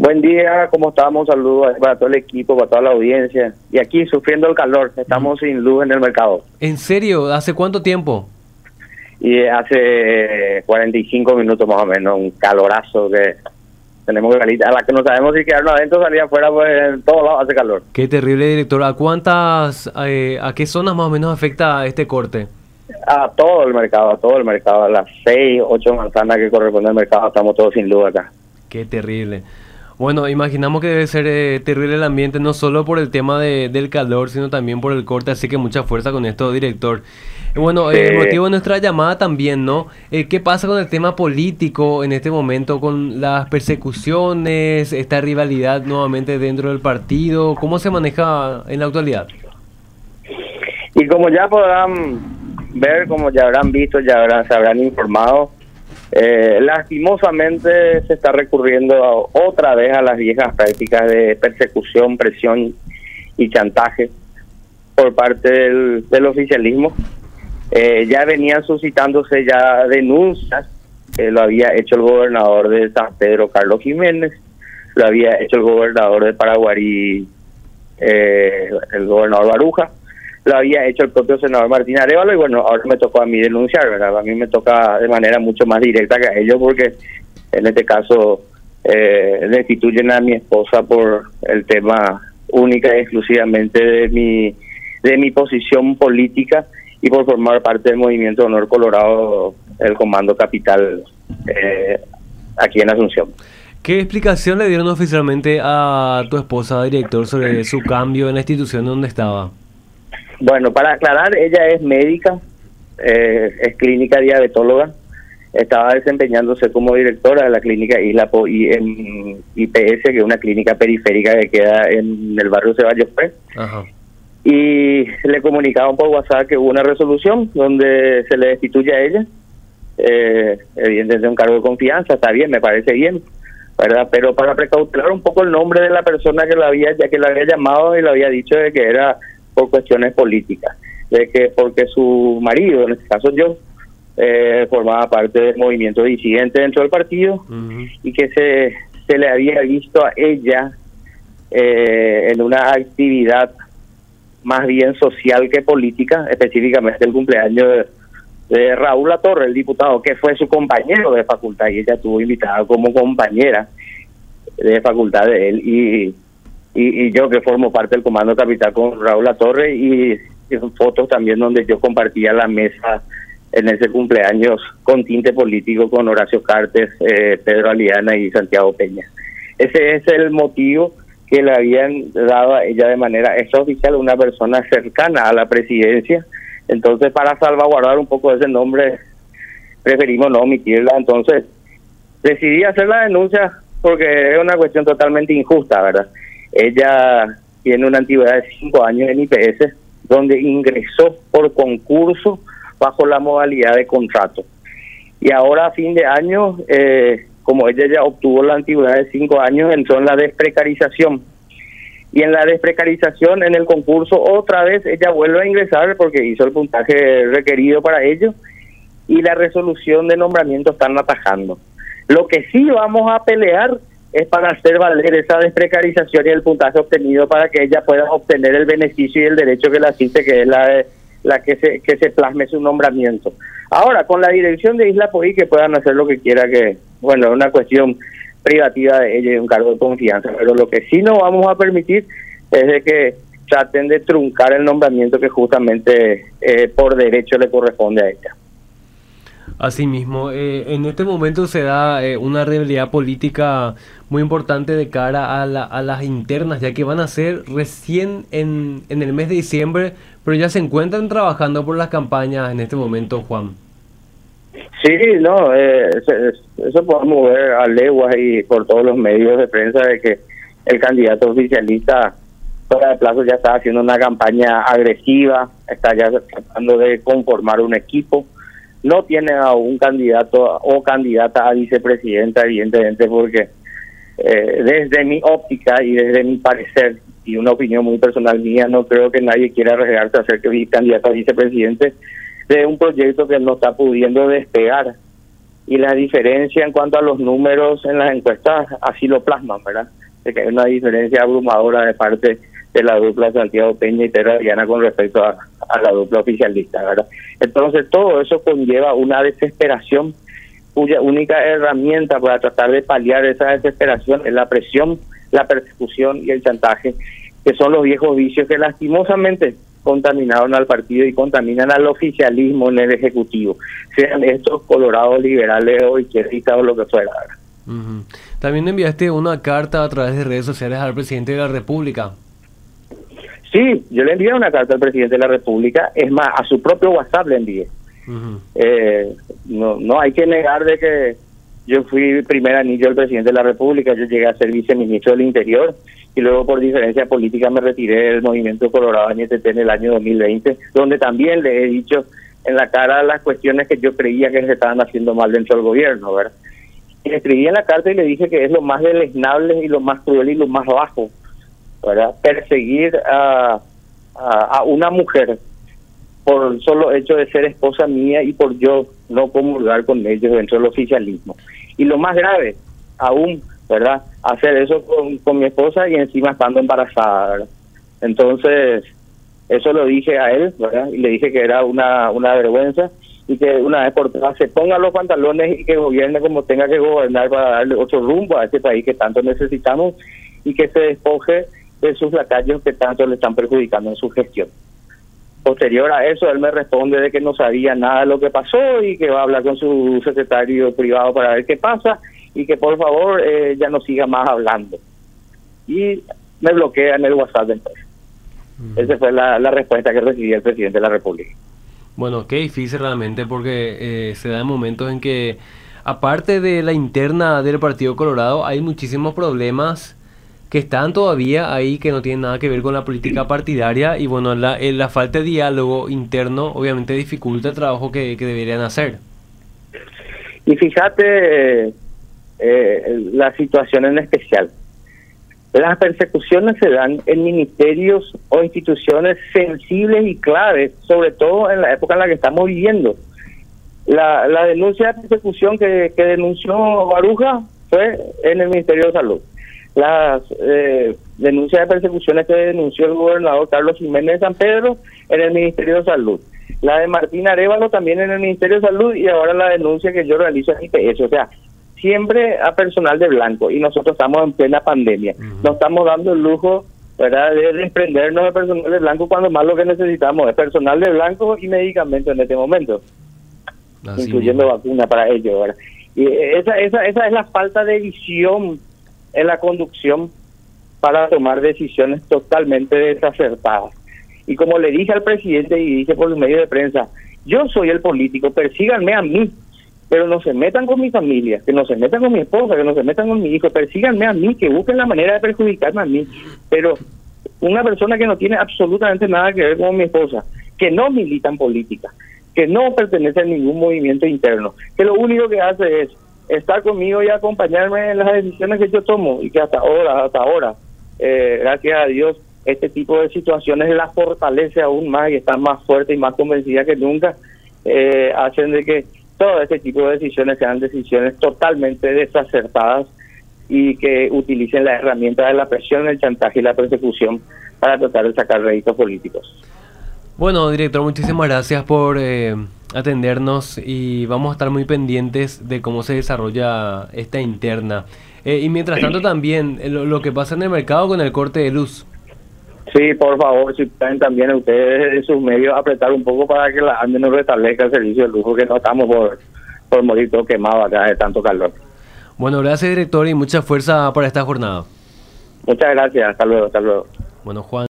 Buen día, ¿cómo estamos? Saludos para todo el equipo, para toda la audiencia. Y aquí sufriendo el calor, estamos sin luz en el mercado. ¿En serio? ¿Hace cuánto tiempo? Y hace 45 minutos más o menos, un calorazo que tenemos que salir. A la que no sabemos si quedarnos adentro, salir afuera, pues en todos lados hace calor. Qué terrible, director. ¿A qué zonas más o menos afecta este corte? A todo el mercado, a las 6, 8 manzanas que corresponde al mercado, estamos todos sin luz acá. Qué terrible. Bueno, imaginamos que debe ser terrible el ambiente, no solo por el tema del calor, sino también por el corte, así que mucha fuerza con esto, director. Bueno, el motivo de nuestra llamada también, ¿no? ¿Qué pasa con el tema político en este momento, con las persecuciones, esta rivalidad nuevamente dentro del partido? ¿Cómo se maneja en la actualidad? Y como ya podrán ver, como ya habrán visto, se habrán informado, lastimosamente se está recurriendo otra vez a las viejas prácticas de persecución, presión y chantaje por parte del oficialismo. Ya venían suscitándose ya denuncias, lo había hecho el gobernador de San Pedro, Carlos Jiménez, lo había hecho el gobernador de Paraguarí, el gobernador Baruja, lo había hecho el propio senador Martín Arévalo, y bueno, ahora me tocó a mí denunciar, ¿verdad? A mí me toca de manera mucho más directa que a ellos, porque en este caso destituyen a mi esposa por el tema única y exclusivamente de mi posición política y por formar parte del Movimiento Honor Colorado, el Comando Capital, aquí en Asunción. ¿Qué explicación le dieron oficialmente a tu esposa, director, sobre su cambio en la institución donde estaba? Bueno, para aclarar, ella es médica, es clínica diabetóloga, estaba desempeñándose como directora de la clínica Isla en IPS, que es una clínica periférica que queda en el barrio Ceballos Pérez. Ajá. Y le comunicaban por WhatsApp que hubo una resolución donde se le destituye a ella, evidentemente un cargo de confianza, está bien, me parece bien, ¿verdad? Pero para precautelar un poco el nombre de la persona que la había llamado y le había dicho de que era por cuestiones políticas, de que porque su marido, en este caso yo, formaba parte del movimiento disidente dentro del partido, y que se le había visto a ella en una actividad más bien social que política, específicamente el cumpleaños de Raúl Latorre, el diputado, que fue su compañero de facultad, y ella estuvo invitada como compañera de facultad de él, y yo que formo parte del Comando Capital con Raúl Latorre, y fotos también donde yo compartía la mesa en ese cumpleaños con tinte político con Horacio Cartes, Pedro Aliana y Santiago Peña. Ese es el motivo que le habían dado a ella de manera extraoficial, una persona cercana a la presidencia. Entonces, para salvaguardar un poco ese nombre, preferimos no omitirla. Entonces, decidí hacer la denuncia porque es una cuestión totalmente injusta, ¿verdad? Ella tiene una antigüedad de 5 años en IPS, donde ingresó por concurso bajo la modalidad de contrato. Y ahora, a fin de año, como ella ya obtuvo la antigüedad de 5 años, entró en la desprecarización. Y en la desprecarización, en el concurso, otra vez ella vuelve a ingresar porque hizo el puntaje requerido para ello, y la resolución de nombramiento están atajando. Lo que sí vamos a pelear es para hacer valer esa desprecarización y el puntaje obtenido para que ella pueda obtener el beneficio y el derecho que le asiste, que es la que se plasme su nombramiento. Ahora, con la dirección de Isla Poí, que puedan hacer lo que quiera, que, bueno, es una cuestión privativa de ella y un cargo de confianza, pero lo que sí no vamos a permitir es de que traten de truncar el nombramiento que justamente por derecho le corresponde a ella. Asimismo, en este momento se da una rivalidad política muy importante de cara a las internas, ya que van a ser recién en el mes de diciembre, pero ya se encuentran trabajando por las campañas en este momento, Juan. Sí, no, eso podemos ver a leguas y por todos los medios de prensa de que el candidato oficialista fuera de plazo ya está haciendo una campaña agresiva, está ya tratando de conformar un equipo. No tiene a un candidato o candidata a vicepresidenta, evidentemente, porque desde mi óptica y desde mi parecer, y una opinión muy personal mía, no creo que nadie quiera arriesgarse a ser candidato a vicepresidente de un proyecto que no está pudiendo despegar y la diferencia en cuanto a los números en las encuestas así lo plasman, ¿verdad? De que hay una diferencia abrumadora de parte de la dupla Santiago Peña y Terra Diana con respecto a la dupla oficialista, ¿verdad? Entonces todo eso conlleva una desesperación cuya única herramienta para tratar de paliar esa desesperación es la presión, la persecución y el chantaje, que son los viejos vicios que lastimosamente contaminaron al partido y contaminan al oficialismo en el Ejecutivo, sean estos colorados liberales o izquierdistas o lo que fuera. Uh-huh. También enviaste una carta a través de redes sociales al presidente de la República. Sí, yo le envié una carta al presidente de la República, es más, a su propio WhatsApp le envié. Uh-huh. No hay que negar de que yo fui primer anillo del presidente de la República, yo llegué a ser viceministro del Interior y luego por diferencia política me retiré del movimiento Colorado NTT en el año 2020, donde también le he dicho en la cara las cuestiones que yo creía que se estaban haciendo mal dentro del gobierno, ¿verdad? Y le escribí en la carta y le dije que es lo más deleznable y lo más cruel y lo más bajo, ¿verdad? Perseguir a una mujer por el solo hecho de ser esposa mía y por yo no comulgar con ellos dentro del oficialismo. Y lo más grave, aún, ¿verdad? Hacer eso con mi esposa y encima estando embarazada, ¿verdad? Entonces, eso lo dije a él, ¿verdad? Y le dije que era una vergüenza y que una vez por todas se ponga los pantalones y que gobierne como tenga que gobernar para darle otro rumbo a este país que tanto necesitamos y que se despoje de sus lacayos que tanto le están perjudicando en su gestión. Posterior a eso, él me responde de que no sabía nada de lo que pasó y que va a hablar con su secretario privado para ver qué pasa y que por favor ya no siga más hablando. Y me bloquea en el WhatsApp después. Esa fue la respuesta que recibí del presidente de la República. Bueno, qué difícil realmente porque se dan momentos en que, aparte de la interna del Partido Colorado, hay muchísimos problemas que están todavía ahí, que no tienen nada que ver con la política partidaria y bueno, la falta de diálogo interno obviamente dificulta el trabajo que deberían hacer. Y fíjate la situación en especial. Las persecuciones se dan en ministerios o instituciones sensibles y claves, sobre todo en la época en la que estamos viviendo. La denuncia de persecución que denunció Baruja fue en el Ministerio de Salud. Las denuncias de persecuciones que denunció el gobernador Carlos Jiménez de San Pedro en el Ministerio de Salud. La de Martín Arévalo también en el Ministerio de Salud y ahora la denuncia que yo realizo en IPS. O sea, siempre a personal de blanco y nosotros estamos en plena pandemia. Nos estamos dando el lujo, ¿verdad?, de desprendernos de personal de blanco cuando más lo que necesitamos es personal de blanco y medicamentos en este momento, incluyendo vacuna para ello, ¿verdad? Y esa es la falta de visión en la conducción para tomar decisiones totalmente desacertadas. Y como le dije al presidente y dije por los medios de prensa, yo soy el político, persíganme a mí, pero no se metan con mi familia, que no se metan con mi esposa, que no se metan con mi hijo, persíganme a mí, que busquen la manera de perjudicarme a mí. Pero una persona que no tiene absolutamente nada que ver con mi esposa, que no milita en política, que no pertenece a ningún movimiento interno, que lo único que hace es estar conmigo y acompañarme en las decisiones que yo tomo y que hasta ahora, gracias a Dios, este tipo de situaciones la fortalece aún más y está más fuerte y más convencida que nunca, hacen de que todo este tipo de decisiones sean decisiones totalmente desacertadas y que utilicen las herramientas de la presión, el chantaje y la persecución para tratar de sacar réditos políticos. Bueno, director, muchísimas gracias por atendernos y vamos a estar muy pendientes de cómo se desarrolla esta interna. Y mientras tanto también lo que pasa en el mercado con el corte de luz. Sí, por favor, si pueden también ustedes en sus medios apretar un poco para que la ANDE nos restablezca el servicio de luz, porque no estamos por morir todo quemado acá de tanto calor. Bueno, gracias, director, y mucha fuerza para esta jornada. Muchas gracias, hasta luego. Bueno, Juan.